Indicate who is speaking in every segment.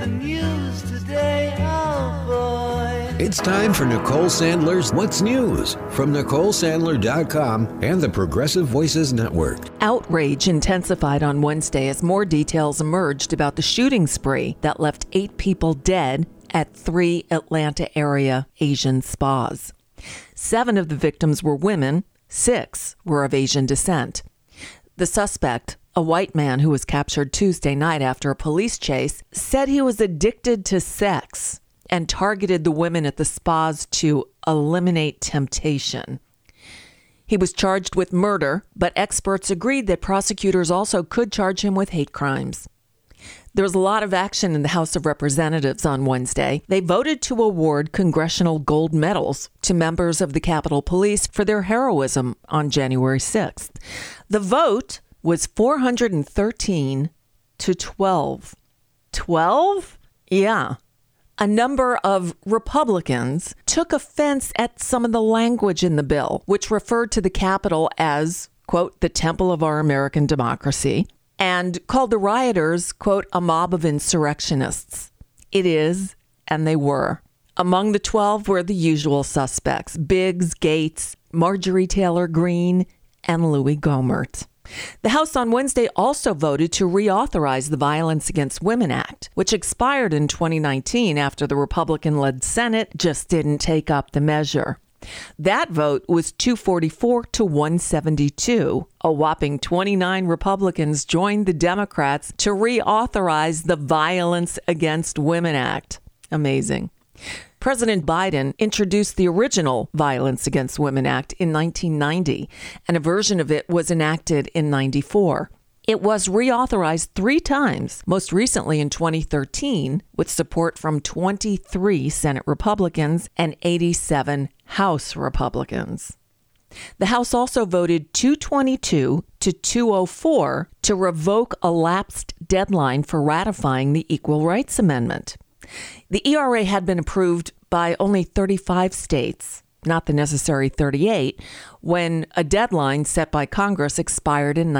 Speaker 1: the news today, oh boy.
Speaker 2: It's time for Nicole Sandler's What's News from NicoleSandler.com and the Progressive Voices Network.
Speaker 3: Outrage intensified on Wednesday as more details emerged about the shooting spree that left 8 people dead at 3 Atlanta area Asian spas. 7 of the victims were women, 6 were of Asian descent. The suspect, a white man who was captured Tuesday night after a police chase, said he was addicted to sex and targeted the women at the spas to eliminate temptation. He was charged with murder, but experts agreed that prosecutors also could charge him with hate crimes. There was a lot of action in the House of Representatives on Wednesday. They voted to award congressional gold medals to members of the Capitol Police for their heroism on January 6th. The vote was 413 to 12. 12? Yeah. A number of Republicans took offense at some of the language in the bill, which referred to the Capitol as, quote, the temple of our American democracy, and called the rioters, quote, a mob of insurrectionists. It is, and they were. Among the 12 were the usual suspects, Biggs, Gates, Marjorie Taylor Greene, and Louis Gohmert. The House on Wednesday also voted to reauthorize the Violence Against Women Act, which expired in 2019 after the Republican-led Senate just didn't take up the measure. That vote was 244 to 172. A whopping 29 Republicans joined the Democrats to reauthorize the Violence Against Women Act. Amazing. President Biden introduced the original Violence Against Women Act in 1990, and a version of it was enacted in 94. It was reauthorized 3 times, most recently in 2013, with support from 23 Senate Republicans and 87 House Republicans. The House also voted 222 to 204 to revoke a lapsed deadline for ratifying the Equal Rights Amendment. The ERA had been approved by only 35 states, not the necessary 38, when a deadline set by Congress expired in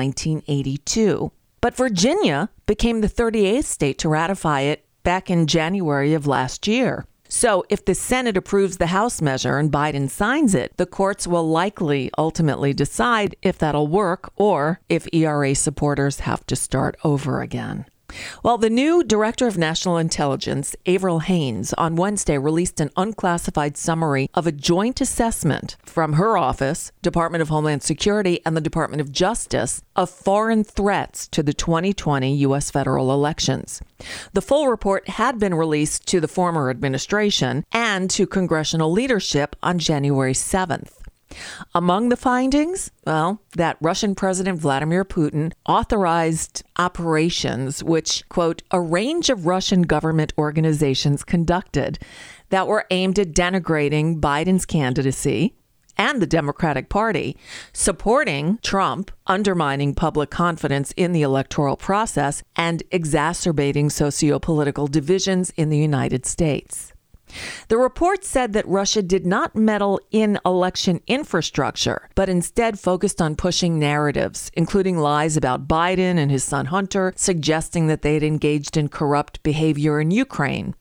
Speaker 3: 1982. But Virginia became the 38th state to ratify it back in January of last year. So if the Senate approves the House measure and Biden signs it, the courts will likely ultimately decide if that'll work or if ERA supporters have to start over again. Well, the new Director of National Intelligence, Avril Haines, on Wednesday released an unclassified summary of a joint assessment from her office, Department of Homeland Security, and the Department of Justice of foreign threats to the 2020 U.S. federal elections. The full report had been released to the former administration and to congressional leadership on January 7th. Among the findings, that Russian President Vladimir Putin authorized operations which, quote, a range of Russian government organizations conducted that were aimed at denigrating Biden's candidacy and the Democratic Party, supporting Trump, undermining public confidence in the electoral process, and exacerbating sociopolitical divisions in the United States. The report said that Russia did not meddle in election infrastructure, but instead focused on pushing narratives, including lies about Biden and his son Hunter, suggesting that they had engaged in corrupt behavior in Ukraine.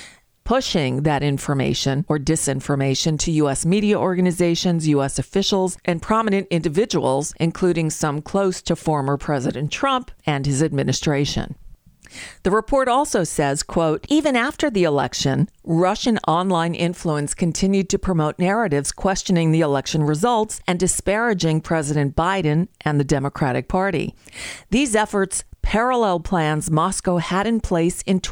Speaker 3: Pushing that information or disinformation to U.S. media organizations, U.S. officials, and prominent individuals, including some close to former President Trump and his administration. The report also says, quote, even after the election, Russian online influence continued to promote narratives questioning the election results and disparaging President Biden and the Democratic Party. These efforts parallel plans Moscow had in place in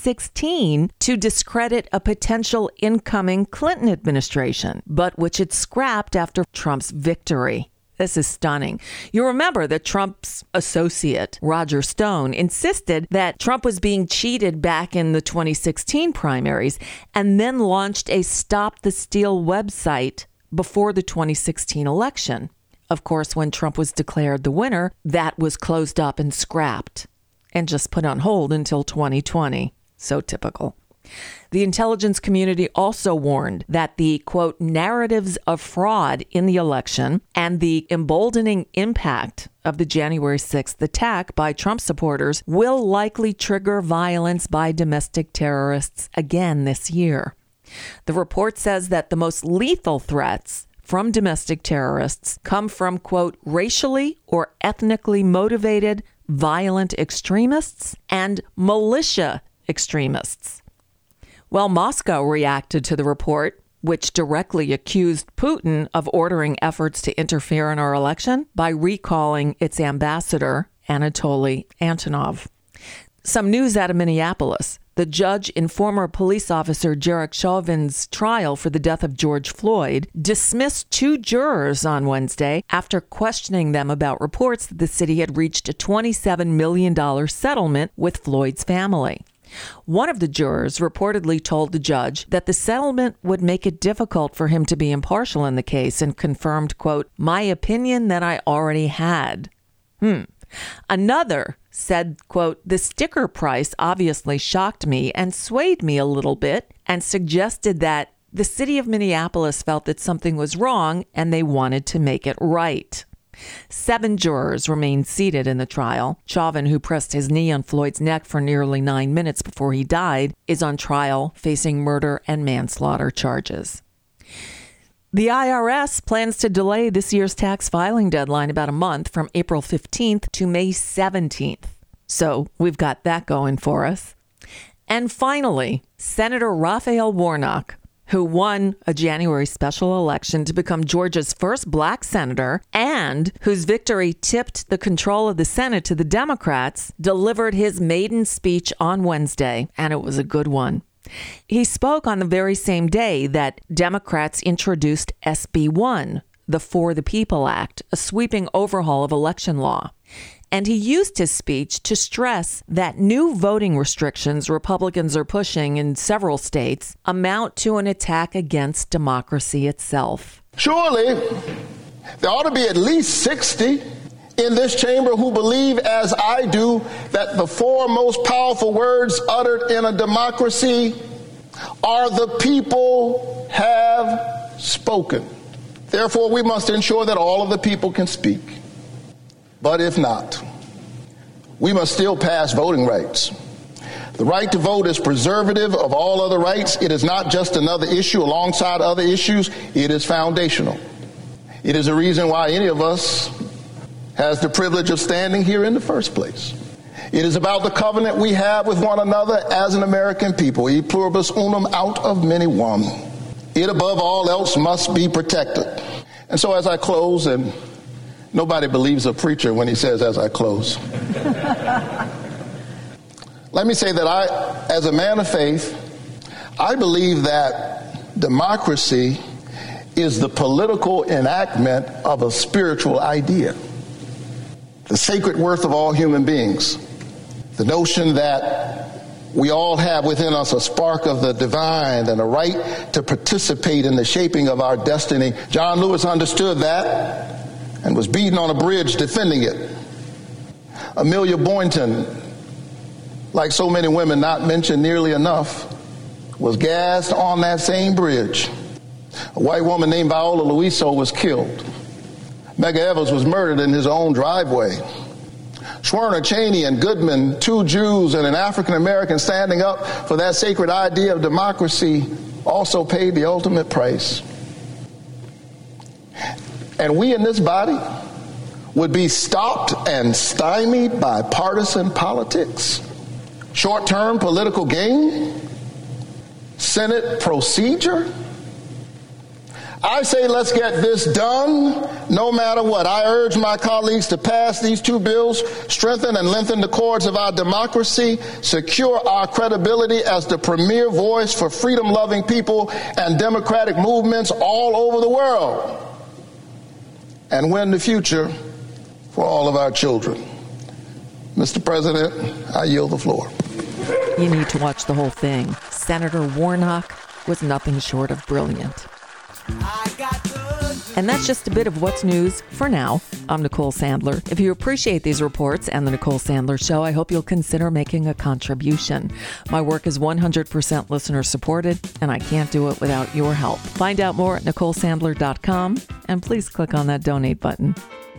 Speaker 3: 2016 to discredit a potential incoming Clinton administration, but which it scrapped after Trump's victory. This is stunning. You remember that Trump's associate, Roger Stone, insisted that Trump was being cheated back in the 2016 primaries and then launched a Stop the Steal website before the 2016 election. Of course, when Trump was declared the winner, that was closed up and scrapped and just put on hold until 2020. So typical. The intelligence community also warned that the, quote, narratives of fraud in the election and the emboldening impact of the January 6th attack by Trump supporters will likely trigger violence by domestic terrorists again this year. The report says that the most lethal threats from domestic terrorists come from, quote, racially or ethnically motivated violent extremists and militia extremists. Well, Moscow reacted to the report, which directly accused Putin of ordering efforts to interfere in our election by recalling its ambassador, Anatoly Antonov. Some news out of Minneapolis. The judge in former police officer Derek Chauvin's trial for the death of George Floyd dismissed 2 jurors on Wednesday after questioning them about reports that the city had reached a $27 million settlement with Floyd's family. One of the jurors reportedly told the judge that the settlement would make it difficult for him to be impartial in the case and confirmed, quote, my opinion that I already had. Another said, quote, the sticker price obviously shocked me and swayed me a little bit and suggested that the city of Minneapolis felt that something was wrong and they wanted to make it right. 7 jurors remained seated in the trial. Chauvin, who pressed his knee on Floyd's neck for nearly 9 minutes before he died, is on trial facing murder and manslaughter charges. The IRS plans to delay this year's tax filing deadline about a month from April 15th to May 17th. So we've got that going for us. And finally, Senator Raphael Warnock, who won a January special election to become Georgia's first black senator and whose victory tipped the control of the Senate to the Democrats, delivered his maiden speech on Wednesday, and it was a good one. He spoke on the very same day that Democrats introduced SB 1, the For the People Act, a sweeping overhaul of election law. And he used his speech to stress that new voting restrictions Republicans are pushing in several states amount to an attack against democracy itself.
Speaker 4: Surely, there ought to be at least 60 in this chamber who believe, as I do, that the 4 most powerful words uttered in a democracy are the people have spoken. Therefore, we must ensure that all of the people can speak. But if not, we must still pass voting rights. The right to vote is preservative of all other rights. It is not just another issue alongside other issues. It is foundational. It is a reason why any of us has the privilege of standing here in the first place. It is about the covenant we have with one another as an American people. E pluribus unum, out of many one. It above all else must be protected. And so as I close, and nobody believes a preacher when he says, as I close. Let me say that I, as a man of faith, I believe that democracy is the political enactment of a spiritual idea. The sacred worth of all human beings. The notion that we all have within us a spark of the divine and a right to participate in the shaping of our destiny. John Lewis understood that and was beaten on a bridge defending it. Amelia Boynton, like so many women not mentioned nearly enough, was gassed on that same bridge. A white woman named Viola Luiso was killed. Medgar Evers was murdered in his own driveway. Schwerner, Cheney, and Goodman, 2 Jews and an African-American standing up for that sacred idea of democracy, also paid the ultimate price. And we in this body would be stopped and stymied by partisan politics, short-term political gain, Senate procedure. I say let's get this done no matter what. I urge my colleagues to pass these 2 bills, strengthen and lengthen the cords of our democracy, secure our credibility as the premier voice for freedom-loving people and democratic movements all over the world, and win the future for all of our children. Mr. President, I yield the floor.
Speaker 3: You need to watch the whole thing. Senator Warnock was nothing short of brilliant.
Speaker 1: I got the
Speaker 3: And that's just a bit of what's news for now. I'm Nicole Sandler. If you appreciate these reports and the Nicole Sandler Show, I hope you'll consider making a contribution. My work is 100% listener supported, and I can't do it without your help. Find out more at NicoleSandler.com, and please click on that donate button.